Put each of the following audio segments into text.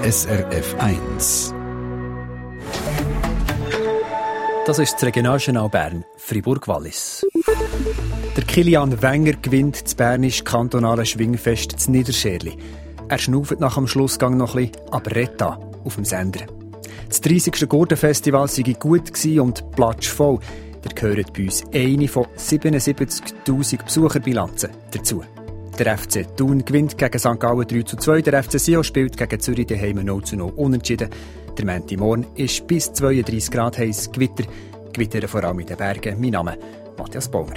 SRF 1. Das ist das Regionaljournal Bern, Fribourg-Wallis. Der Kilian Wenger gewinnt das bernisch-kantonale Schwingfest zu Niederscherli. Er schnauft nach dem Schlussgang noch ein bisschen, aber redet da auf dem Sender. Das 30. Gurtenfestival sei gut und platschvoll. Ihr gehört bei uns eine von 77'000 Besucherbilanzen dazu. Der FC Thun gewinnt gegen St. Gallen 3:2. Der FC Sion spielt gegen Zürich daheim 0:0 unentschieden. Der Montagmorgen ist bis 32 Grad heiß. Gewittern vor allem in den Bergen. Mein Name Matthias Baumer.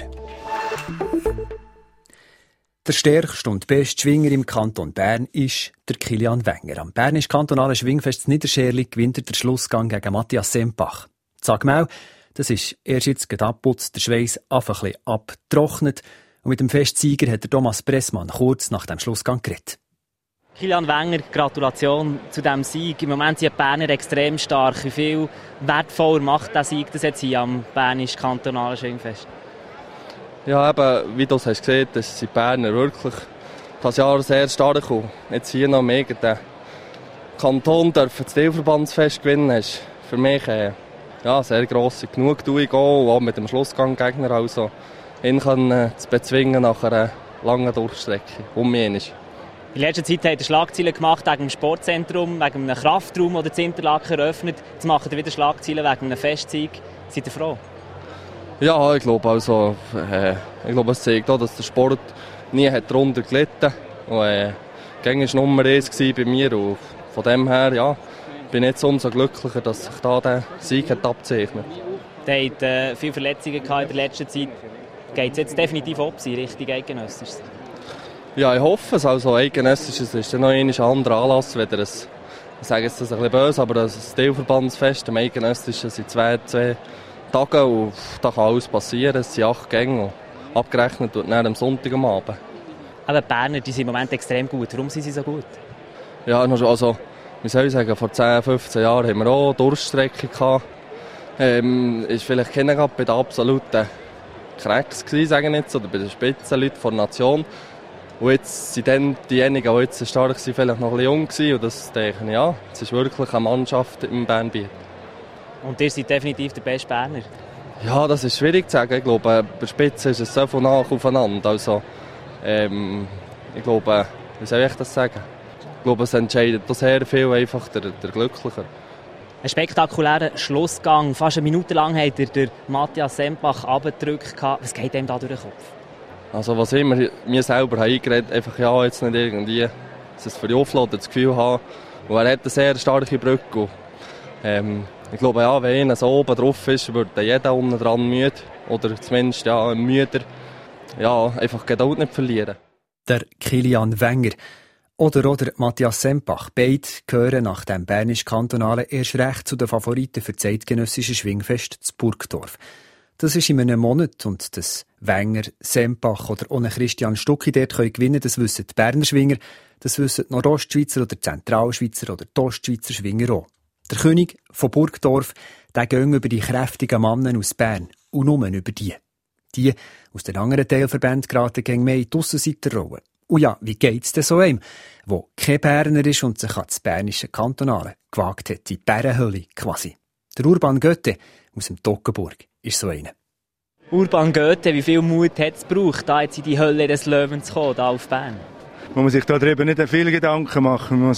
Der stärkste und beste Schwinger im Kanton Bern ist der Kilian Wenger. Am bernisch-kantonalen Schwingfest Niederscherli gewinnt er den Schlussgang gegen Matthias Sempach. Sag mal, das ist erst jetzt gerade abgeputzt, der Schweiss einfach ein bisschen abgetrocknet. Und mit dem Festsieger hat der Thomas Pressmann kurz nach dem Schlussgang geredet. Kilian Wenger, Gratulation zu diesem Sieg. Im Moment sind die Berner extrem stark. Wie viel wertvoller macht der Sieg das jetzt hier am bernisch-kantonalen Schwingfest? Ja, eben, wie du es hast gesehen, dass die Berner wirklich das Jahr sehr stark kommen. Jetzt hier noch mehr den Kanton dürfen das Teilverbandsfest gewinnen, ist für mich ja, sehr grosse Genugtuung und auch mit dem Schlussgang-Gegner also ihn zu bezwingen nach einer langen Durchstrecke. In letzter Zeit hat er Schlagzeilen gemacht wegen dem Sportzentrum, wegen einem Kraftraum, der das Interlaken eröffnet. Jetzt macht er wieder Schlagzeilen wegen einem Festsieg. Seid ihr froh? Ja, ich glaube, es zeigt auch, dass der Sport nie darunter gelitten hat. Gäng war Nummer 1 bei mir und von dem her ja, bin ich jetzt umso glücklicher, dass sich da der Sieg abzeichnet. Er hat viele Verletzungen in der letzten Zeit. Geht es jetzt definitiv ab, Richtung Eidgenössisch? Ja, ich hoffe es. Also Eidgenössisch ist noch ein anderer Anlass, weder ich sage jetzt das ein bisschen böse, aber das Teilverbandsfest am Eidgenössischen sind zwei Tage und da kann alles passieren. Es sind 8 Gänge und abgerechnet wird dann am Sonntag am Abend. Aber die Berner die sind im Moment extrem gut. Warum sind sie so gut? Ja, also, wie soll ich sagen, vor 10, 15 Jahren haben wir auch Durchstrecke gehabt. Ist vielleicht keiner bei den absoluten Cracks gewesen, sagen wir jetzt, oder bei den Spitzenleuten der Nation. Und jetzt sind dann diejenigen, die jetzt stark waren, vielleicht noch ein bisschen jung gewesen. Und das denke ich, ja, es ist wirklich eine Mannschaft im Bernbiet. Und ihr seid definitiv der beste Berner? Ja, das ist schwierig zu sagen. Ich glaube, bei der Spitze ist es so von nach aufeinander. Also, ich glaube, wie soll ich das sagen? Ich glaube, es entscheidet sehr viel einfach der Glücklicher. Ein spektakulärer Schlussgang. Fast eine Minute lang hat er Matthias Sempach runtergedrückt. Was geht ihm da durch den Kopf? Also was ich mir selber eingeredet, einfach ja, jetzt nicht irgendwie das verjuffeln oder das Gefühl haben. Und er hat eine sehr starke Brücke. Ich glaube, ja, wenn einer so oben drauf ist, wird jeder unten dran müde. Oder zumindest ja, müder. Ja, einfach Geduld nicht verlieren. Der Kilian Wenger oder Matthias Sempach. Beide gehören nach dem bernisch-kantonalen erst recht zu den Favoriten für das eidgenössische Schwingfest zu Burgdorf. Das ist in einem Monat und das Wenger, Sempach oder ohne Christian Stucki dort können gewinnen, das wissen die Berner Schwinger, das wissen die Nordostschweizer oder die Zentralschweizer oder die Ostschweizer Schwinger auch. Der König von Burgdorf, der geht über die kräftigen Männer aus Bern und nur über die. Die aus den anderen Teilverbänden geraten gegen mehr in die Aussenseiterrolle. Und ja, wie geht's denn so einem, der kein Berner ist und sich an das bernische Kantonale gewagt hat, in die Bärenhöhle quasi? Der Urban Goethe aus dem Toggenburg ist so einer. Urban Goethe, wie viel Mut hat es gebraucht, da jetzt in die Hölle des Löwens zu kommen, da auf Bern? Man muss sich darüber nicht viele Gedanken machen. Man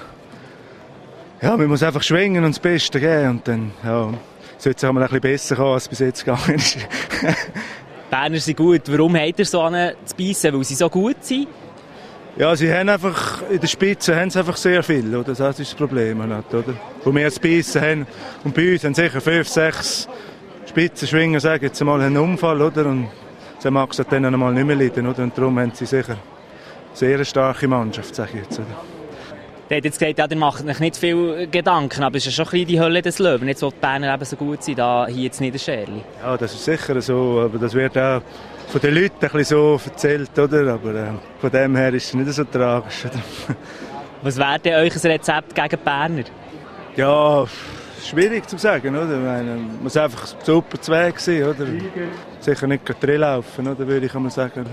muss einfach schwingen und das Beste geben. Und dann sollte es auch mal ein bisschen besser kommen, als bis jetzt gegangen ist. Berner sind gut. Warum habt ihr so an zu beißen? Weil sie so gut sind? Ja, sie haben einfach, in der Spitze haben sie einfach sehr viel, oder? Das ist das Problem, oder? Wo wir zu beißen haben. Und bei uns haben sicher 5, 6 Spitzenschwinger, sagen jetzt mal, einen Unfall, oder? Und dann mag es dann einmal nicht mehr leiden, oder? Und darum haben sie sicher sehr eine starke Mannschaft, sage ich jetzt, oder? Der hat jetzt gesagt, ja, der macht sich nicht viel Gedanken, aber es ist schon ein bisschen die Hölle des Löwen. Jetzt, wo die Berner eben so gut sind, da hier jetzt Niederscherli. Ja, das ist sicher so, aber das wird auch von den Leuten ein bisschen so erzählt, oder? Aber von dem her ist es nicht so tragisch, oder? Was wäre denn euer Rezept gegen die Berner? Ja, schwierig zu sagen, oder? Man muss einfach super Zweig sein, oder? Sicher nicht drin laufen, oder? Würde ich einmal sagen.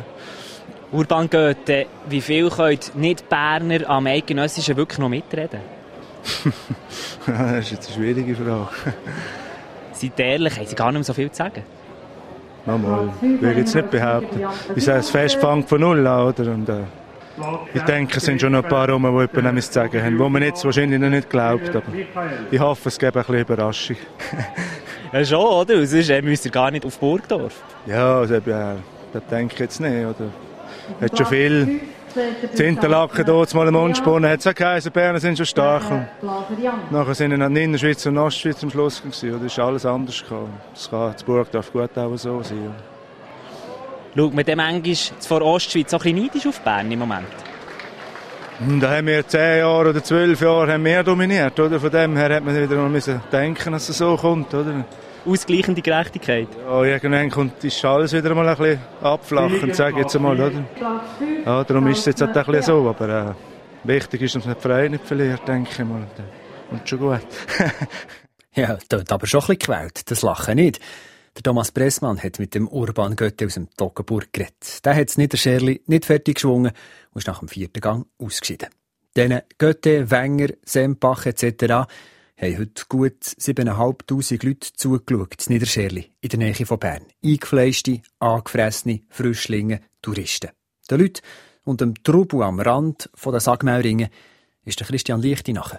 Urban Goethe, wie viel können nicht Berner am Eidgenössischen wirklich noch mitreden? Das ist jetzt eine schwierige Frage. Seid ehrlich, haben Sie gar nicht mehr so viel zu sagen? Mal, will ich jetzt nicht behaupten. Ich sage, das Fest fängt von null an, oder? Und, ich denke, es sind schon noch ein paar rum, die etwas zu sagen haben, wo man jetzt wahrscheinlich noch nicht glaubt. Aber ich hoffe, es gibt ein bisschen Überraschung. Ja schon, oder? Sonst müsst ihr gar nicht auf Burgdorf. Ja, also, das denke ich jetzt nicht. Oder? Hat schon viel. Das Interlaken dort mal im Mundspunnen hat es auch geheißen, die Berner sind schon stark. Und nachher sind dann die Innerschweiz und Ostschweiz am Schluss gewesen. Oder ist alles anders gekommen. Das kann in Burgdorf gut auch so sein. Schaut man dem manchmal vor Ostschweiz so ein bisschen neidisch auf Bern im Moment? Da haben wir 10 Jahre oder 12 Jahre haben wir dominiert. Oder? Von dem her hat man wieder mal denken, dass es so kommt. Oder? Ausgleichende Gerechtigkeit. Ja, irgendwann ist alles wieder mal ein bisschen abflachend, sage ich jetzt einmal. Oder? Ja, darum ist es jetzt halt ein bisschen so. Aber wichtig ist, dass man die Freiheit nicht verliert, denke ich mal. Und schon gut. Ja, dort aber schon ein bisschen gewählt, das Lachen nicht. Der Thomas Pressmann hat mit dem Urban Goethe aus dem Toggenburg geredet. Der hat das Niederscherli nicht fertig geschwungen und ist nach dem 4. Gang ausgeschieden. Denen Goethe, Wenger, Sempach etc. haben heute gut 7'500 Leute zugeschaut, das Niederscherli, in der Nähe von Bern. Eingefleischte, angefressene Frischlinge, Touristen. Den Leuten und dem Trubel am Rand der Sagmauringen ist der Christian Lichti nachher.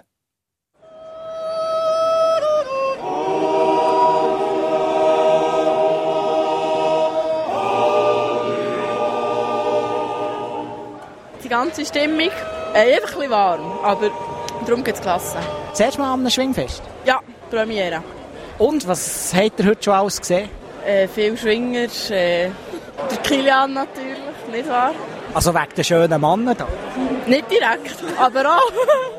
Die ganze Stimmung einfach ein bisschen warm, aber darum geht es klasse. Das erste Mal am Schwingfest? Ja, Premiere. Und, was habt ihr heute schon alles gesehen? Viele Schwinger, der Kilian natürlich, nicht wahr? Also wegen der schönen Männer da? Nicht direkt, aber auch.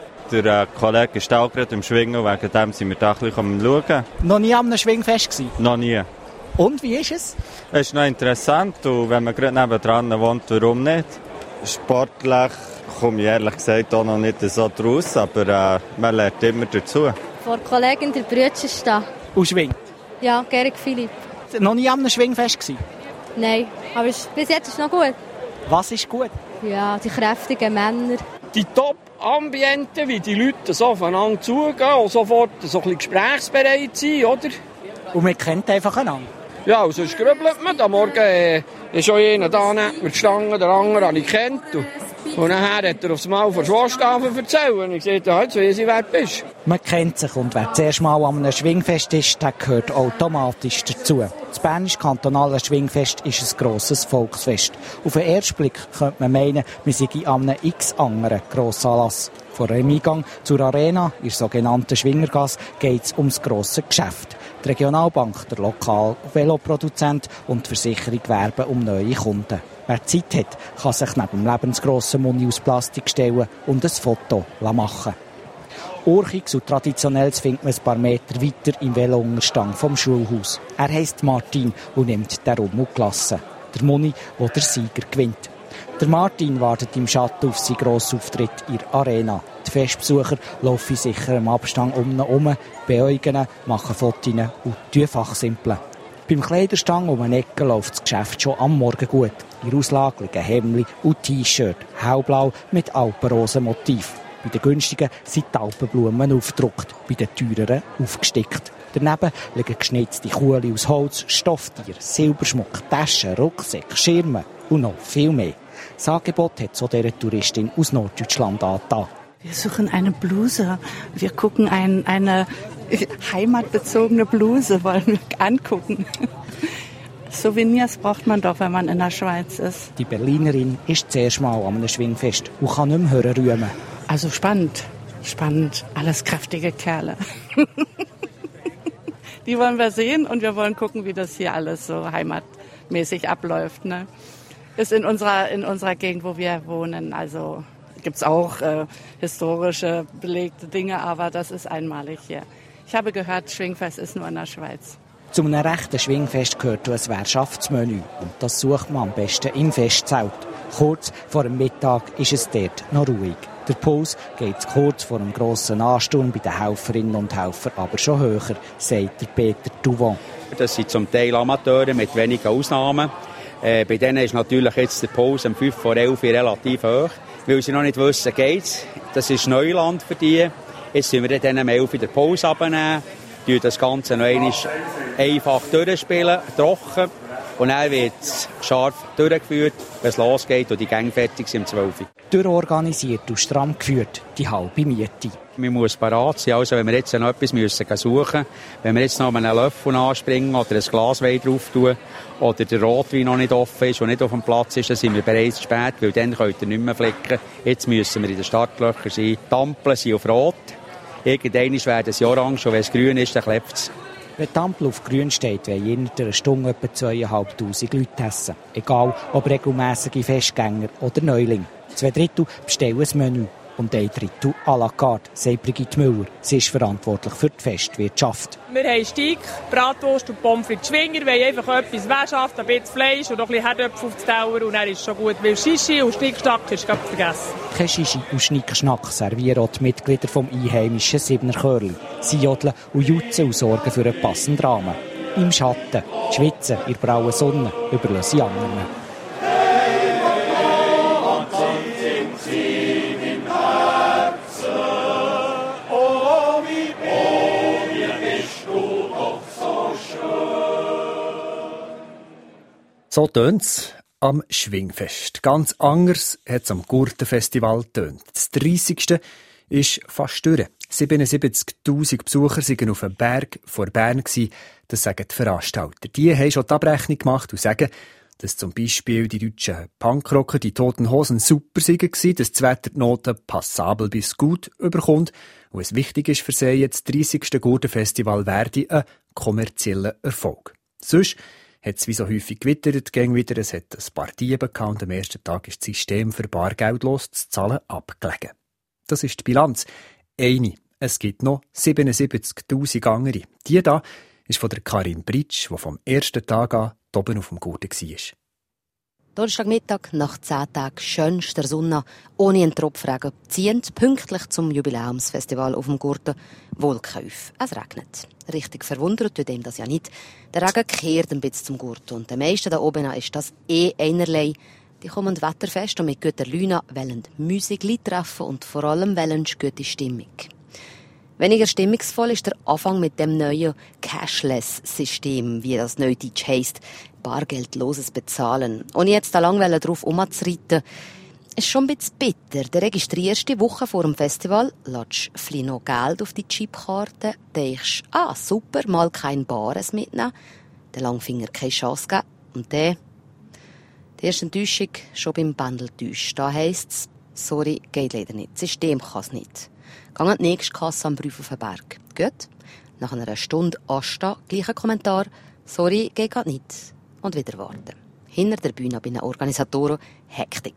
Der Kollege ist auch gerade im Schwingen, wegen dem sind wir da ein bisschen am Schauen. Noch nie am Schwingfest gewesen? Noch nie. Und, wie ist es? Es ist noch interessant und wenn man gerade nebendran wohnt, warum nicht? Sportlich komme ich ehrlich gesagt auch noch nicht so draus, aber man lernt immer dazu. Vor Kollegen der Brütchen stehen. Und schwingt? Ja, Gerig Philipp. Noch nie am Schwingfest gewesen? Nein, aber bis jetzt ist es noch gut. Was ist gut? Ja, die kräftigen Männer. Die Top-Ambiente, wie die Leute so aufeinander zugehen und sofort so ein bisschen gesprächsbereit sind, oder? Und man kennt einfach einander? Ja, und sonst grübelt man. Am Morgen ist schon einer da neben mir gestanden, der andere habe ich kennt. Und nachher hat er aufs Mal von Schwarstafen erzählt. Und ich sagte, jetzt weiss ich, wer du bist. Man kennt sich und wer zuerst mal an einem Schwingfest ist, der gehört automatisch dazu. Das Bernische Kantonale Schwingfest ist ein grosses Volksfest. Auf den ersten Blick könnte man meinen, wir seien an einem x anderen Grossanlass. Vor dem Eingang zur Arena, in der sogenannten Schwingergasse, geht es ums grosse Geschäft. Die Regionalbank, der lokale Veloproduzent und die Versicherung werben um neue Kunden. Wer Zeit hat, kann sich neben dem lebensgrossen Muni aus Plastik stellen und ein Foto machen. Urchiges und Traditionelles findet man ein paar Meter weiter im Velounterstand vom Schulhaus. Er heisst Martin und nimmt darum und Klasse. Der Muni, der der Sieger gewinnt. Der Martin wartet im Schatten auf seinen Grossauftritt in der Arena. Die Festbesucher laufen sicher im Abstand um ihn herum, beäugen ihn, machen Fotos und fachsimpeln. Beim Kleiderstang um eine Ecke läuft das Geschäft schon am Morgen gut. In der Auslage liegen Hemdli und T-Shirt, hellblau mit Alpenrosen-Motiv. Bei den günstigen sind die Alpenblumen aufgedruckt, bei den teureren aufgestickt. Daneben liegen geschnitzte Kuhli aus Holz, Stofftiere, Silberschmuck, Taschen, Rucksäcke, Schirme und noch viel mehr. Das Angebot hat so dieser Touristin aus Norddeutschland angetan. Wir suchen eine Bluse. Wir gucken eine heimatbezogene Bluse, wollen wir angucken. Souvenirs braucht man doch, wenn man in der Schweiz ist. Die Berlinerin ist zuerst mal an einem Schwingfest und kann nicht mehr hören rühmen. Also spannend. Spannend. Alles kräftige Kerle. Die wollen wir sehen und wir wollen gucken, wie das hier alles so heimatmäßig abläuft. Ne? Ist in unserer Gegend, wo wir wohnen. Also gibt es auch historische belegte Dinge, aber das ist einmalig hier. Ich habe gehört, Schwingfest ist nur in der Schweiz. Zu einem rechten Schwingfest gehört ein Wirtschaftsmenü. Und das sucht man am besten im Festzelt. Kurz vor dem Mittag ist es dort noch ruhig. Der Puls geht kurz vor dem grossen Ansturm bei den Helferinnen und Helfern aber schon höher, sagt der Peter Duvon. Das sind zum Teil Amateure mit wenigen Ausnahmen. Bei denen ist natürlich jetzt der Puls um 5 vor 11 relativ hoch, weil sie noch nicht wissen, geht's. Das ist Neuland für die. Jetzt sind wir dann um 11 Uhr in der Pause abnehmen, das Ganze noch einmal einfach durchspielen, trocken. Und dann wird es scharf durchgeführt, wenn es losgeht und die Gänge fertig sind um 12 Uhr. Durchorganisiert und stramm geführt, die halbe Miete. Man muss parat sein, also wenn wir jetzt noch etwas suchen müssen, wenn wir jetzt noch einen Löffel anspringen oder ein Glas Wein drauf tun oder der Rotwein noch nicht offen ist und nicht auf dem Platz ist, dann sind wir bereits spät, weil dann könnt ihr nicht mehr flicken. Jetzt müssen wir in den Startlöchern sein. Die Ampeln sind auf Rot, irgendwann werden sie orange und wenn es grün ist, dann klebt es. Wenn die Ampel auf grün steht, wollen in einer Stunde etwa 2'500 Leute essen. Egal, ob regelmässige Festgänger oder Neulinge. 2/3 bestellen ein Menü und 1/3 à la carte, sagt Brigitte Müller. Sie ist verantwortlich für die Festwirtschaft. Wir haben Steak, Bratwurst und Pommes frites Schwinger. Wir wollen einfach etwas wäschhaft, ein bisschen Fleisch und noch ein bisschen Herdöpfel auf den Teller und dann ist es schon gut. Weil Shishi und Schnickschnack ist gerade vergessen. Kein Shishi und Schnickschnack servieren auch die Mitglieder vom einheimischen 7er Chörli. Sie jodeln und jutzen und sorgen für einen passenden Rahmen. Im Schatten, schwitzen, in der brauen Sonne, überlassen sie anderen. So tönt's am Schwingfest. Ganz anders hat es am Gurtenfestival tönt. Das 30. ist fast durch. 77'000 Besucher waren auf dem Berg vor Bern. Das sagen die Veranstalter. Die haben schon die Abrechnung gemacht und sagen, dass zum Beispiel die deutschen Punkrocker, die Toten Hosen, super waren, dass das Wetter die Noten passabel bis gut überkommt und es wichtig ist für sie, das 30. Gurtenfestival werde ein kommerzieller Erfolg. Sonst hat es wie so häufig gewittert, ging wieder, es hat ein paar Diebe gehabt und am ersten Tag ist das System für bargeldlos zu zahlen abgelegen. Das ist die Bilanz. Eine. Es gibt noch 77'000 andere. Die da ist von der Karin Britsch, die vom ersten Tag an oben auf dem Gurten war. Donnerstagmittag, nach 10 Tagen schönster Sonne, ohne einen Tropfen Regen, ziehend pünktlich zum Jubiläumsfestival auf dem Gurten Wolkenhäufe. Es regnet. Richtig verwundert tut ihm das ja nicht. Der Regen kehrt ein bisschen zum Gurten und den meisten da oben ist das einerlei. Die kommen wetterfest und mit guter Laune wollen Musik treffen und vor allem wollen gute Stimmung. Weniger stimmungsvoll ist der Anfang mit dem neuen Cashless-System, wie das Neudeutsch heisst, bargeldloses Bezahlen. Ohne jetzt da lang darauf herumzureiten, ist schon ein bisschen bitter. Der registrierst die Woche vor dem Festival, lädst vielleicht noch Geld auf die Chipkarte, denkst, super, mal kein Bares mitnehmen, der Langfinger keine Chance geben und dann die erste Enttäuschung schon beim Pendeltäusch. Da heisst es, sorry, geht leider nicht, das System kann es nicht. Gang an die nächste Kasse am Brief auf den Berg. Gut. Nach einer Stunde anstehen, gleicher Kommentar. Sorry, geht grad nicht. Und wieder warten. Hinter der Bühne bei den Organisatoren Hektik.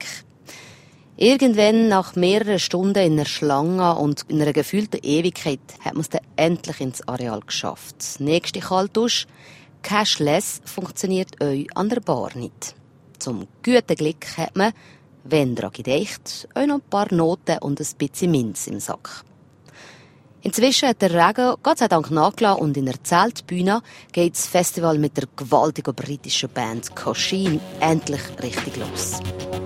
Irgendwann, nach mehreren Stunden in einer Schlange und in einer gefühlten Ewigkeit, hat man es dann endlich ins Areal geschafft. Nächste Kaltdusch. Cashless funktioniert euch an der Bar nicht. Zum guten Glück hat man, wenn dran gedacht, auch noch ein paar Noten und ein bisschen Minz im Sack. Inzwischen hat der Regen Gott sei Dank nachgelassen und in der Zeltbühne geht das Festival mit der gewaltigen britischen Band Coshin endlich richtig los.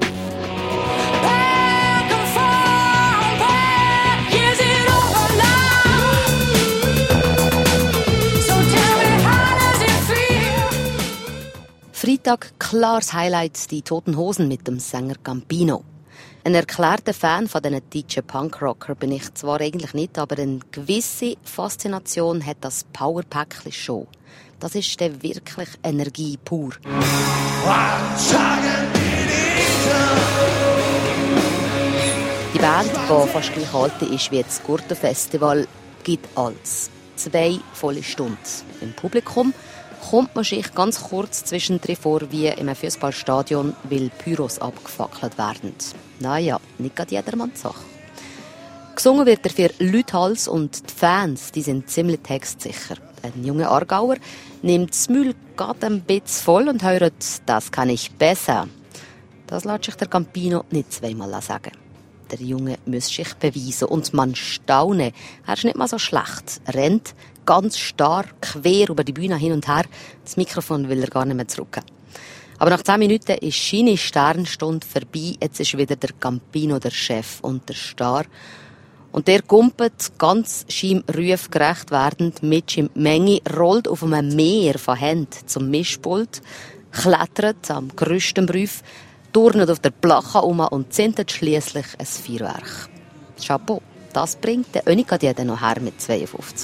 Freitag klares Highlight, die Toten Hosen mit dem Sänger Campino. Ein erklärter Fan von diesen deutschen Punkrocker bin ich zwar eigentlich nicht, aber eine gewisse Faszination hat das Powerpackchen schon. Das ist dann wirklich Energie pur. Die Band, die fast gleich alt ist wie das Gurtenfestival, gibt alles. 2 volle Stunden. Im Publikum kommt man sich ganz kurz zwischendrin vor wie in einem Fußballstadion, weil Pyros abgefackelt werden. Naja, nicht gerade jedermanns Sache. Gesungen wird er für Lüthals und die Fans, die sind ziemlich textsicher. Ein junger Aargauer nimmt das Müll gerade ein bisschen voll und hört, das kann ich besser. Das lässt sich der Campino nicht zweimal sagen. Der Junge muss sich beweisen und man staune. Er ist nicht mal so schlecht. Er rennt ganz starr, quer über die Bühne hin und her. Das Mikrofon will er gar nicht mehr zurück. Aber nach 10 Minuten ist seine Sternstunde vorbei. Jetzt ist wieder der Campino der Chef und der Star. Und der kumpelt, ganz seinem Ruf gerecht werdend, mit in die Menge, rollt auf einem Meer von Händen zum Mischpult, klettert am grössten Brief, turnet auf der Plache um und zündet schliesslich ein Feuerwerk. Chapeau, das bringt der Önikadiede noch her mit 52.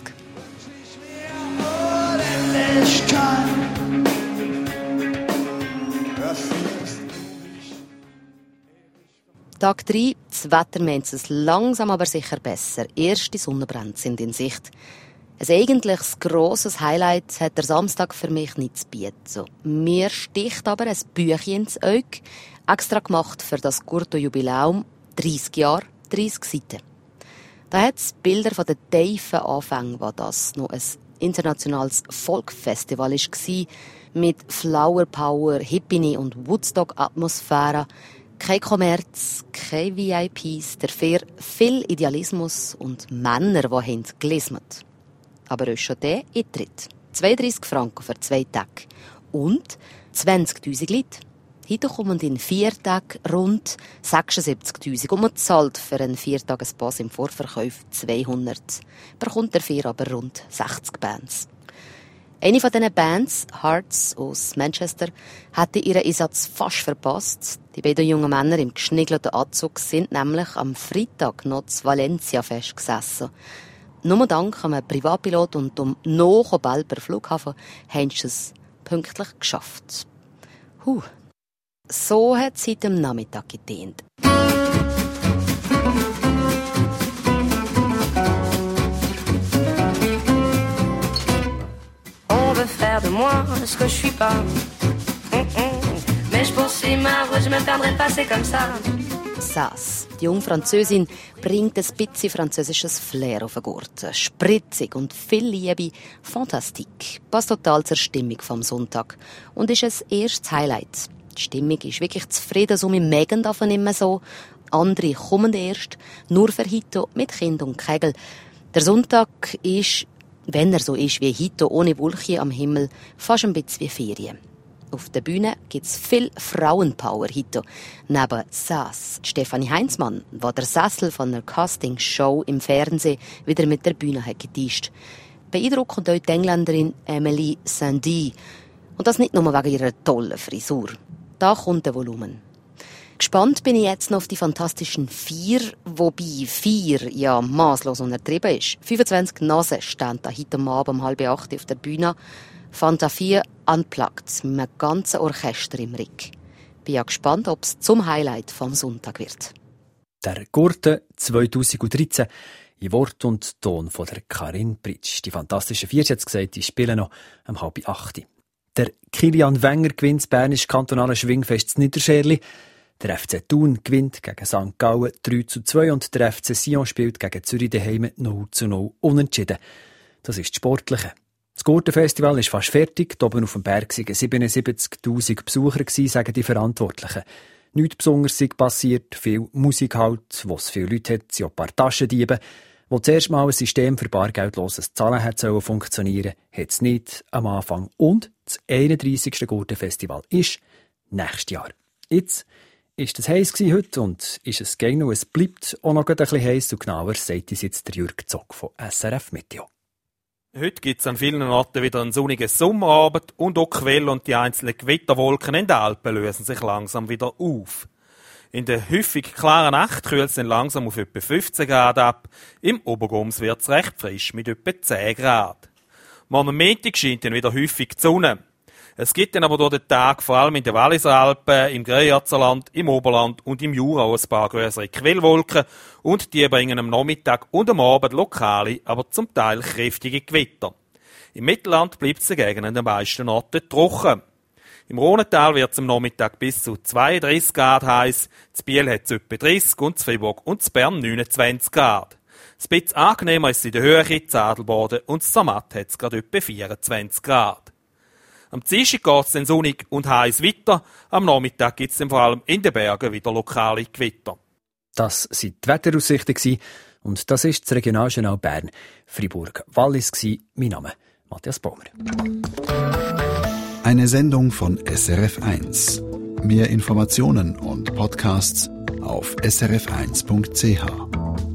Tag 3, das Wetter meint es langsam aber sicher besser. Erste Sonnenbrände sind in Sicht. Ein eigentliches grosses Highlight hat der Samstag für mich nicht zu bieten. Mir sticht aber ein Büchchen ins Auge, extra gemacht für das Gurto-Jubiläum, 30 Jahre, 30 Seiten. Da hat es Bilder von den tiefen Anfängen, wo das noch ein internationales Folkfestival war, mit Flower Power, Hippie und Woodstock-Atmosphäre. Kein Kommerz, keine VIPs, dafür viel Idealismus und Männer, die haben gelismet. Aber auch schon der Eintritt. 32 Franken für 2 Tage. Und 20'000 Leute. Heute kommen in 4 Tagen rund 76'000 und man zahlt für einen 4-Tages-Pass im Vorverkauf 200. Bekommt dafür aber rund 60 Bands. Eine von diesen Bands, Hearts aus Manchester, hatte ihren Einsatz fast verpasst. Die beiden jungen Männer im geschniegelten Anzug sind nämlich am Freitag noch zu Valencia festgesessen. Nur dank einem Privatpilot und dem noch Belper Flughafen haben sie es pünktlich geschafft. So hat es heute am Nachmittag gedient. Faire de moi ce que je suis pas. Mais je poursuis ma route, je me perdrai pas, c'est comme ça. Sass, die junge Französin, bringt ein bisschen französisches Flair auf den Gurt. Spritzig und viel Liebe, Fantastik. Passt total zur Stimmung vom Sonntag. Und ist ein erstes Highlight. Die Stimmung ist wirklich zufrieden, so wir mögen davon immer so. Andere kommen erst, nur für Hito mit Kind und Kegel. Der Sonntag ist, wenn er so ist wie heute, ohne Wolken am Himmel, fast ein bisschen wie Ferien. Auf der Bühne gibt's viel Frauenpower heute. Neben Sass, Stefanie Heinzmann, die der Sessel von einer Castingshow im Fernsehen wieder mit der Bühne hat getischt. Beeindruckend auch die Engländerin Emily Sandé. Und das nicht nur wegen ihrer tollen Frisur. Da kommt der Volumen. Gespannt bin ich jetzt noch auf die fantastischen 4, wobei 4 ja masslos untertrieben ist. 25 Nasen stehen da heute Abend um 7:30 auf der Bühne. Fanta 4 unplugged mit einem ganzen Orchester im Rig. Bin ja gespannt, ob es zum Highlight vom Sonntag wird. Der Gurte 2013 in Wort und Ton von der Karin Pritsch. Die fantastischen 4, jetzt gesagt, die spielen noch um 7:30. Der Kilian Wenger gewinnt das bernische kantonale Schwingfest in Niederscherli. Der FC Thun gewinnt gegen St. Gallen 3:2 und der FC Sion spielt gegen Zürich daheim 0:0 unentschieden. Das ist das Sportliche. Das Gurtenfestival ist fast fertig. Oben auf dem Berg waren 77'000 Besucher, sagen die Verantwortlichen. Nichts Besonderes ist passiert, viel Musik halt, wo es viele Leute hat, sind auch ein paar Taschendiebe. Wo zuerst mal ein System für bargeldloses Zahlen hätte funktionieren sollen, hat es nicht am Anfang. Und das 31. Gurtenfestival ist nächstes Jahr. Jetzt ist es heiß heute und ist es gegen noch, es bleibt auch noch ein bisschen heiß und genauer sagt uns jetzt der Jürg Zock von SRF Meteo. Heute gibt es an vielen Orten wieder einen sonnigen Sommerabend und auch Quellen und die einzelnen Gewitterwolken in den Alpen lösen sich langsam wieder auf. In der häufig klaren Nacht kühlt es dann langsam auf etwa 15 Grad ab. Im Obergums wird es recht frisch mit etwa 10 Grad. Morgen Montag scheint dann wieder häufig die Sonne. Es gibt dann aber durch den Tag vor allem in den Walliser Alpen, im Greyerzerland, im Oberland und im Jura ein paar größere Quellwolken und die bringen am Nachmittag und am Abend lokale, aber zum Teil kräftige Gewitter. Im Mittelland bleibt es dagegen an den meisten Orten trocken. Im Rhonental wird es am Nachmittag bis zu 32 Grad heiß, in Biel hat es etwa 30 und in Fribourg und in Bern 29 Grad. Ein bisschen angenehmer ist es in der Höhe, in Adelboden und in Zermatt hat es gerade etwa 24 Grad. Am Dienstag geht es dann sonnig und heiß weiter. Am Nachmittag gibt es vor allem in den Bergen wieder lokale Gewitter. Das waren die Wetteraussichten und das ist das Regionaljournal Bern. Fribourg-Wallis war mein Name, Matthias Baumer. Eine Sendung von SRF1. Mehr Informationen und Podcasts auf srf1.ch.